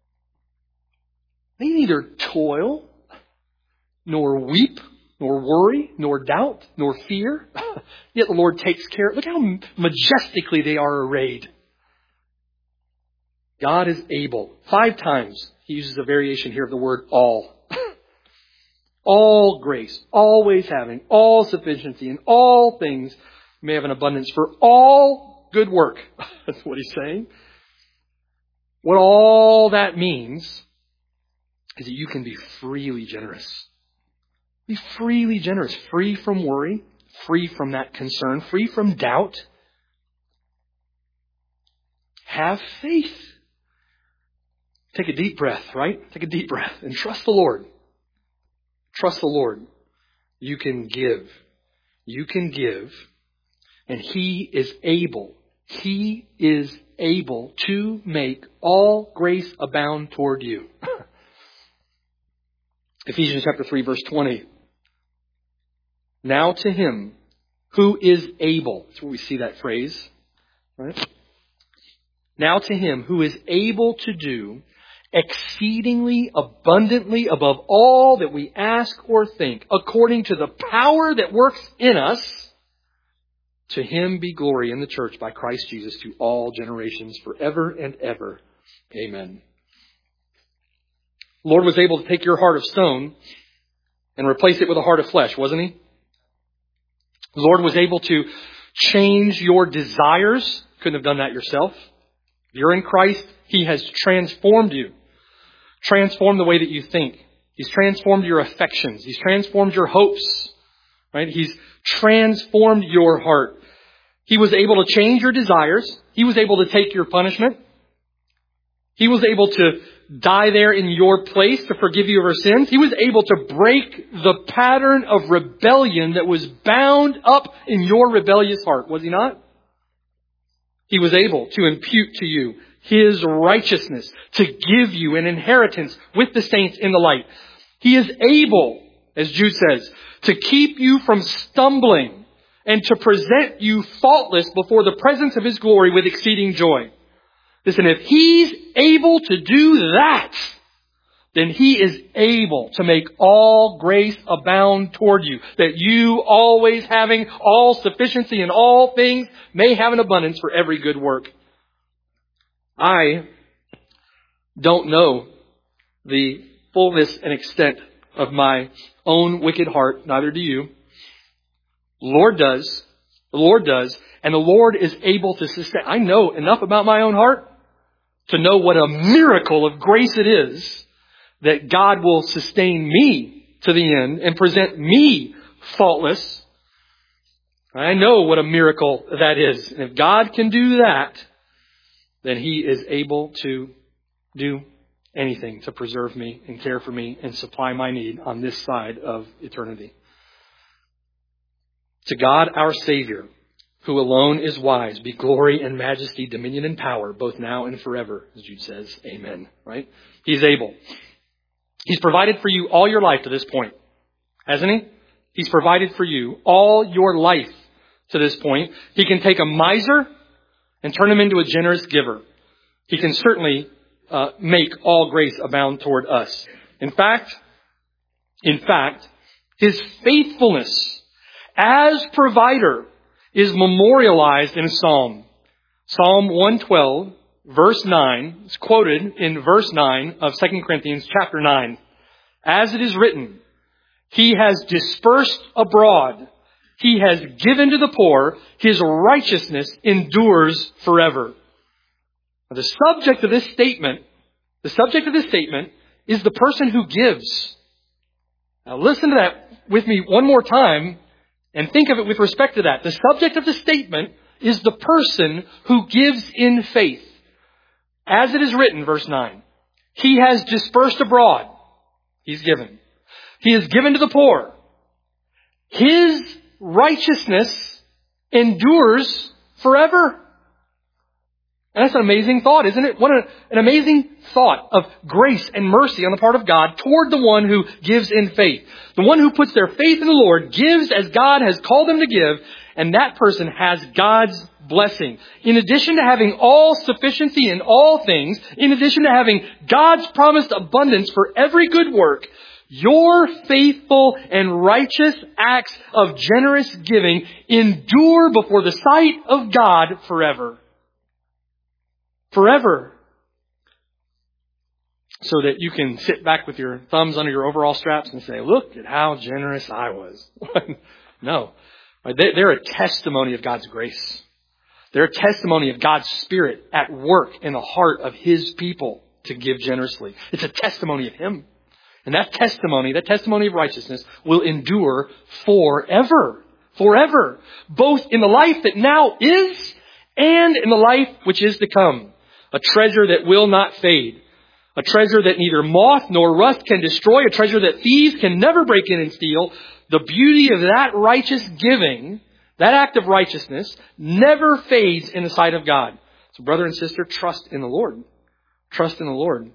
They neither toil, nor weep, nor worry, nor doubt, nor fear. Yet the Lord takes care. Look how majestically they are arrayed. God is able. 5 times he uses a variation here of the word all. All grace, always having, all sufficiency, in all things may have an abundance for all good work. That's what he's saying. What all that means is that you can be freely generous. Be freely generous, free from worry, free from that concern, free from doubt. Have faith. Take a deep breath, right? Take a deep breath and trust the Lord. Trust the Lord. You can give. You can give. And He is able. He is able to make all grace abound toward you. Ephesians chapter 3, verse 20. Now to Him who is able. That's where we see that phrase. Right? Now to Him who is able to do exceedingly abundantly above all that we ask or think, according to the power that works in us, to Him be glory in the church by Christ Jesus to all generations forever and ever. Amen. The Lord was able to take your heart of stone and replace it with a heart of flesh, wasn't He? The Lord was able to change your desires. Couldn't have done that yourself. If you're in Christ, He has transformed you. Transformed the way that you think. He's transformed your affections. He's transformed your hopes. Right? He's transformed your heart. He was able to change your desires. He was able to take your punishment. He was able to die there in your place to forgive you of your sins. He was able to break the pattern of rebellion that was bound up in your rebellious heart. Was He not? He was able to impute to you His righteousness, to give you an inheritance with the saints in the light. He is able, as Jude says, to keep you from stumbling and to present you faultless before the presence of His glory with exceeding joy. Listen, if He's able to do that, then He is able to make all grace abound toward you, that you, always having all sufficiency in all things, may have an abundance for every good work. I don't know the fullness and extent of my own wicked heart, neither do you. The Lord does. The Lord does. And the Lord is able to sustain. I know enough about my own heart to know what a miracle of grace it is that God will sustain me to the end and present me faultless. I know what a miracle that is. And if God can do that, then He is able to do anything to preserve me and care for me and supply my need on this side of eternity. To God our Savior, who alone is wise, be glory and majesty, dominion and power, both now and forever, as Jude says. Amen. Right? He's able. He's provided for you all your life to this point, hasn't He? He's provided for you all your life to this point. He can take a miser and turn him into a generous giver. He can certainly make all grace abound toward us. In fact, His faithfulness as provider is memorialized in Psalm. Psalm 112, verse 9, is quoted in verse 9 of 2 Corinthians chapter 9. As it is written, He has dispersed abroad. He has given to the poor. His righteousness endures forever. Now, the subject of this statement is the person who gives. Now listen to that with me one more time and think of it with respect to that. The subject of the statement is the person who gives in faith. As it is written, verse 9, He has dispersed abroad. He's given. He has given to the poor. His righteousness endures forever. And that's an amazing thought, isn't it? What an amazing thought of grace and mercy on the part of God toward the one who gives in faith. The one who puts their faith in the Lord gives as God has called them to give, and that person has God's blessing. In addition to having all sufficiency in all things, in addition to having God's promised abundance for every good work, your faithful and righteous acts of generous giving endure before the sight of God forever. Forever. So that you can sit back with your thumbs under your overall straps and say, look at how generous I was. No. They're a testimony of God's grace. They're a testimony of God's Spirit at work in the heart of His people to give generously. It's a testimony of Him. And that testimony of righteousness will endure forever. Forever. Both in the life that now is and in the life which is to come. A treasure that will not fade. A treasure that neither moth nor rust can destroy. A treasure that thieves can never break in and steal. The beauty of that righteous giving, that act of righteousness, never fades in the sight of God. So brother and sister, trust in the Lord. Trust in the Lord.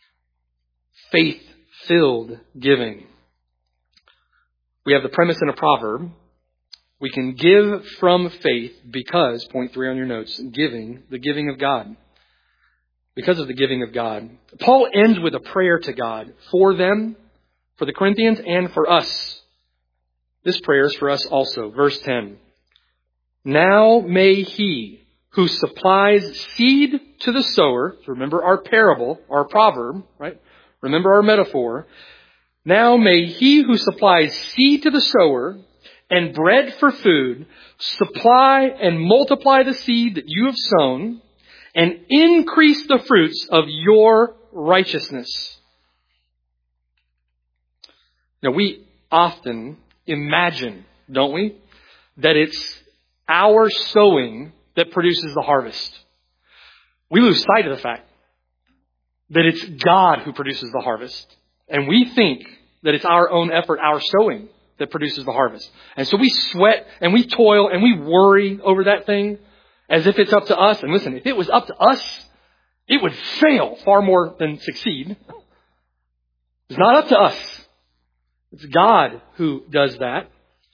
Faith-filled giving. We have the premise in a proverb. We can give from faith because, point 3 on your notes, the giving of God. Because of the giving of God. Paul ends with a prayer to God for them, for the Corinthians, and for us. This prayer is for us also. Verse 10. Now may He who supplies seed to the sower, remember our parable, our proverb, right? Remember our metaphor. Now may He who supplies seed to the sower and bread for food supply and multiply the seed that you have sown and increase the fruits of your righteousness. Now we often imagine, don't we, that it's our sowing that produces the harvest. We lose sight of the fact that it's God who produces the harvest. And we think that it's our own effort, our sowing, that produces the harvest. And so we sweat and we toil and we worry over that thing as if it's up to us. And listen, if it was up to us, it would fail far more than succeed. It's not up to us. It's God who does that.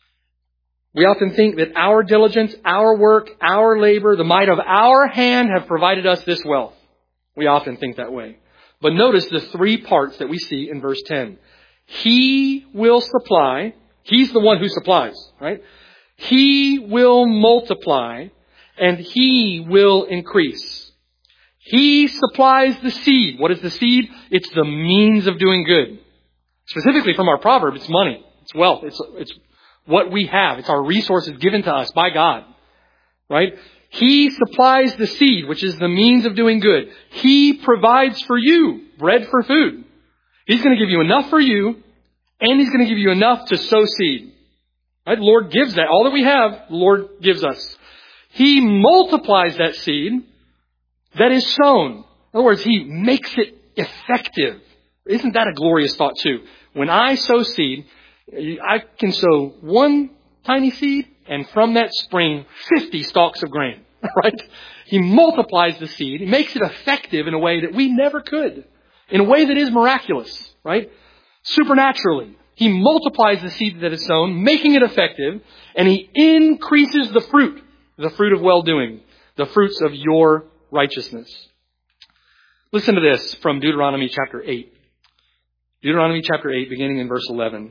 We often think that our diligence, our work, our labor, the might of our hand have provided us this wealth. We often think that way. But notice the 3 parts that we see in verse 10. He will supply. He's the one who supplies, right? He will multiply and He will increase. He supplies the seed. What is the seed? It's the means of doing good. Specifically from our proverb, it's money. It's wealth. It's what we have. It's our resources given to us by God. Right? He supplies the seed, which is the means of doing good. He provides for you bread for food. He's going to give you enough for you, and He's going to give you enough to sow seed. Right? The Lord gives that. All that we have, the Lord gives us. He multiplies that seed that is sown. In other words, He makes it effective. Isn't that a glorious thought too? When I sow seed, I can sow one tiny seed and from that spring 50 stalks of grain, right? He multiplies the seed. He makes it effective in a way that we never could. In a way that is miraculous, right? Supernaturally. He multiplies the seed that is sown, making it effective, and He increases the fruit of well-doing, the fruits of your righteousness. Listen to this from Deuteronomy chapter 8. Deuteronomy chapter 8, beginning in verse 11.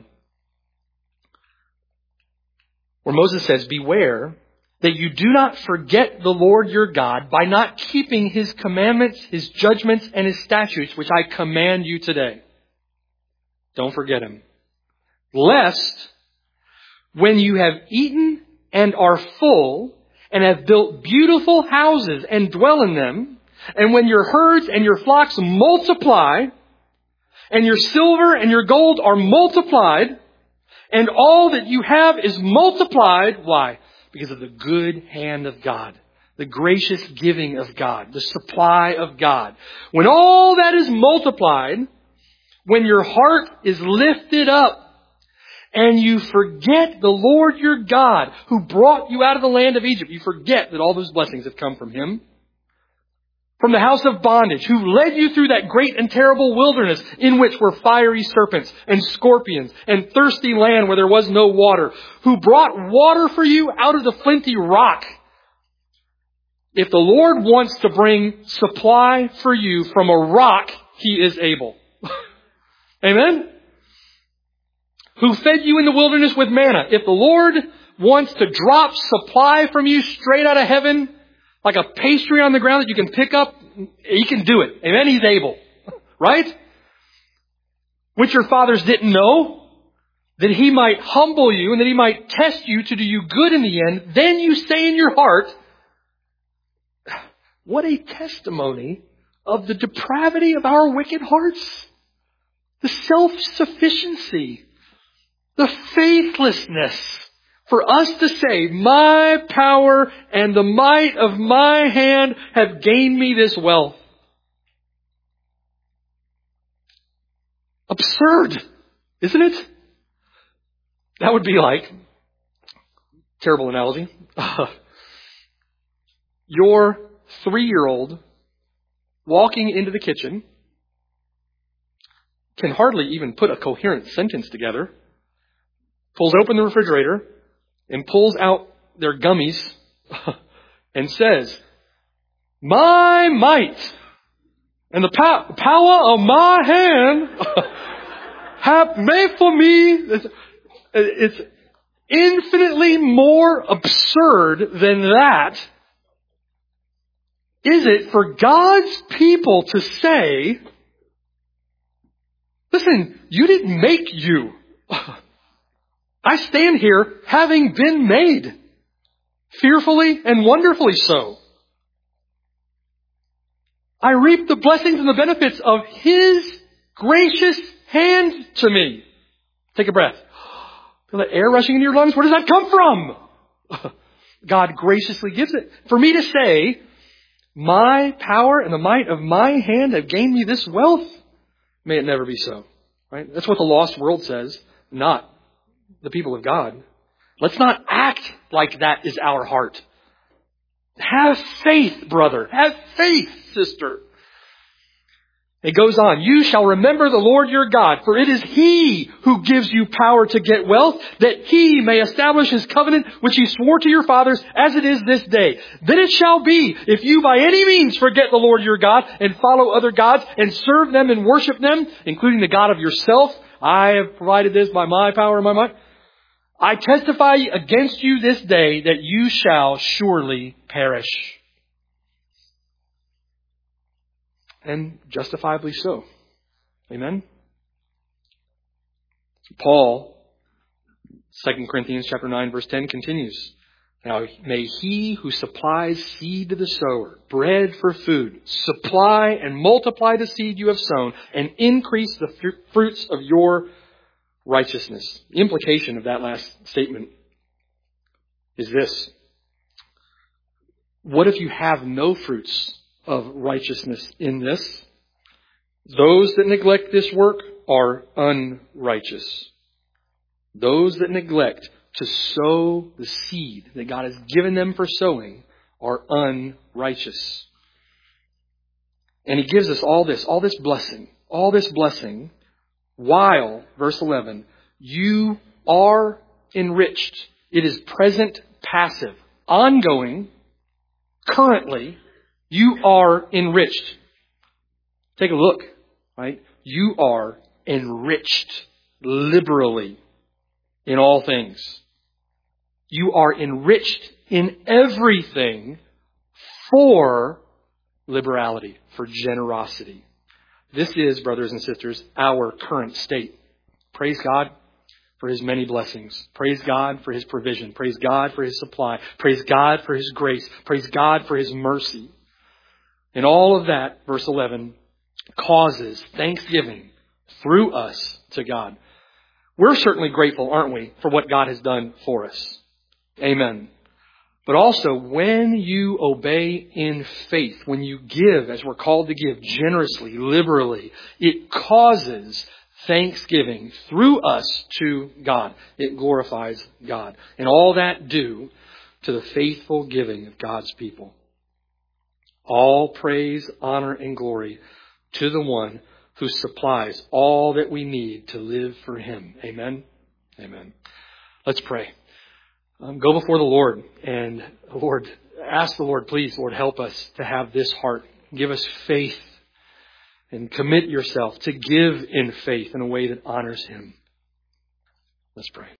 Where Moses says, beware that you do not forget the Lord your God by not keeping His commandments, His judgments, and His statutes, which I command you today. Don't forget Him. Lest, when you have eaten and are full, and have built beautiful houses and dwell in them, and when your herds and your flocks multiply, and your silver and your gold are multiplied, and all that you have is multiplied. Why? Because of the good hand of God, the gracious giving of God, the supply of God. When all that is multiplied, when your heart is lifted up, and you forget the Lord your God who brought you out of the land of Egypt. You forget that all those blessings have come from Him. From the house of bondage, who led you through that great and terrible wilderness in which were fiery serpents and scorpions and thirsty land where there was no water, who brought water for you out of the flinty rock. If the Lord wants to bring supply for you from a rock, He is able. Amen? Who fed you in the wilderness with manna. If the Lord wants to drop supply from you straight out of heaven, like a pastry on the ground that you can pick up, He can do it. Amen? He's able. Right? Which your fathers didn't know, that He might humble you and that He might test you to do you good in the end. Then you say in your heart, what a testimony of the depravity of our wicked hearts. The self-sufficiency. The faithlessness. For us to say, my power and the might of my hand have gained me this wealth. Absurd, isn't it? That would be like, terrible analogy, your 3-year-old walking into the kitchen can hardly even put a coherent sentence together, pulls open the refrigerator, and pulls out their gummies and says, my might and the power of my hand have made for me. It's infinitely more absurd than that. Is it for God's people to say, listen, you didn't make you. I stand here having been made, fearfully and wonderfully so. I reap the blessings and the benefits of His gracious hand to me. Take a breath. Feel that air rushing into your lungs? Where does that come from? God graciously gives it. For me to say, my power and the might of my hand have gained me this wealth, may it never be so. Right? That's what the lost world says, not the people of God. Let's not act like that is our heart. Have faith, brother. Have faith, sister. It goes on. You shall remember the Lord your God, for it is He who gives you power to get wealth, that He may establish His covenant, which He swore to your fathers, as it is this day. Then it shall be, if you by any means forget the Lord your God, and follow other gods, and serve them and worship them, including the God of yourself, I have provided this by my power and my might. I testify against you this day that you shall surely perish. And justifiably so. Amen? Paul, 2 Corinthians chapter 9, verse 10 continues. Now may He who supplies seed to the sower, bread for food, supply and multiply the seed you have sown, and increase the fruits of your righteousness. The implication of that last statement is this. What if you have no fruits of righteousness in this? Those that neglect this work are unrighteous. Those that neglect to sow the seed that God has given them for sowing are unrighteous. And He gives us all this blessing, while, verse 11, you are enriched. It is present passive. Ongoing, currently, you are enriched. Take a look, right? You are enriched liberally in all things. You are enriched in everything for liberality, for generosity. This is, brothers and sisters, our current state. Praise God for His many blessings. Praise God for His provision. Praise God for His supply. Praise God for His grace. Praise God for His mercy. And all of that, verse 11, causes thanksgiving through us to God. We're certainly grateful, aren't we, for what God has done for us. Amen. But also, when you obey in faith, when you give, as we're called to give, generously, liberally, it causes thanksgiving through us to God. It glorifies God. And all that due to the faithful giving of God's people. All praise, honor, and glory to the one who supplies all that we need to live for Him. Amen? Amen. Let's pray. Go before the Lord and, Lord, ask the Lord, please, Lord, help us to have this heart. Give us faith and commit yourself to give in faith in a way that honors Him. Let's pray.